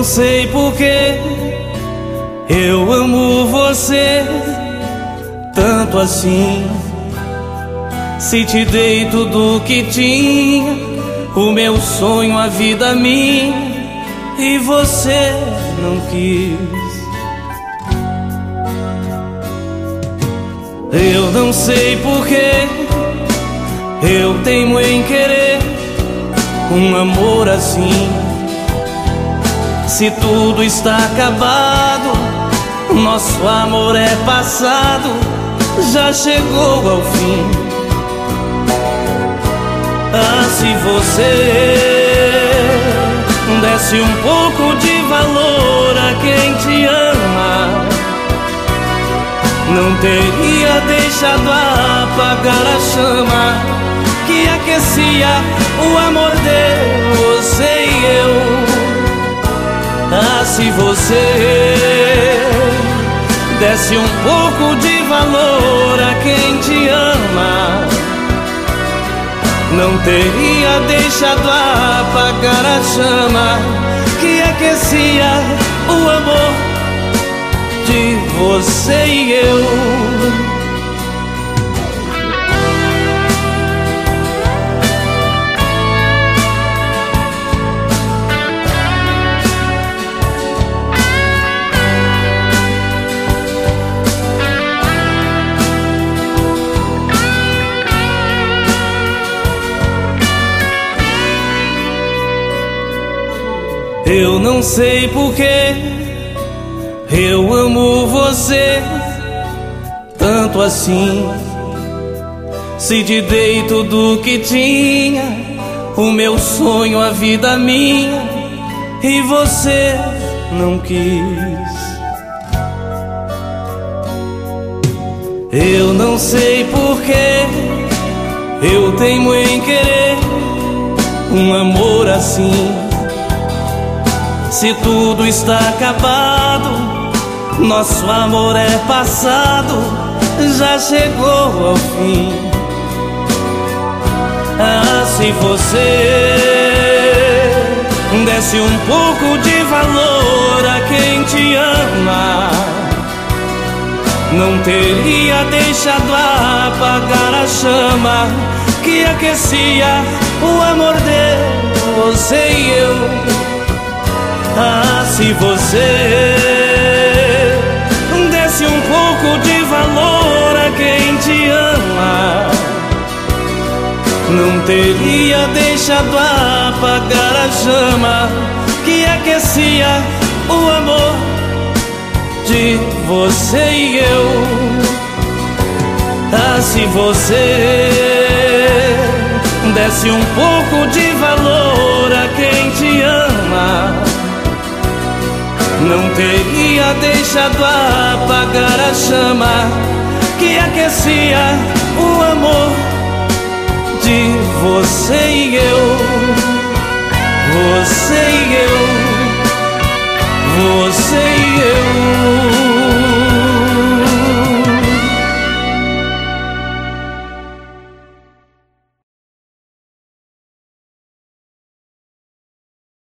não sei porquê, eu amo você tanto assim. Se te dei tudo que tinha, o meu sonho, a vida minha, e você não quis. Eu não sei porquê, eu teimo em querer um amor assim. Se tudo está acabado, nosso amor é passado, já chegou ao fim. Ah, se você desse um pouco de valor a quem te ama, não teria deixado apagar a chama que aquecia o amor de você e eu. Ah, se você desse um pouco de valor a quem te ama, não teria deixado apagar a chama que aquecia o amor de você e eu. Eu não sei porquê, eu amo você tanto assim. Se te dei tudo que tinha, o meu sonho, a vida minha, e você não quis. Eu não sei porquê, eu teimo em querer um amor assim. Se tudo está acabado, nosso amor é passado, já chegou ao fim. Ah, se você desse um pouco de valor a quem te ama, não teria deixado apagar a chama que aquecia o amor de você e eu. Ah, se você desse um pouco de valor a quem te ama, não teria deixado apagar a chama que aquecia o amor de você e eu. Ah, se você desse um pouco de valor a quem te ama, não teria deixado apagar a chama que aquecia o amor de você e eu. Você e eu, você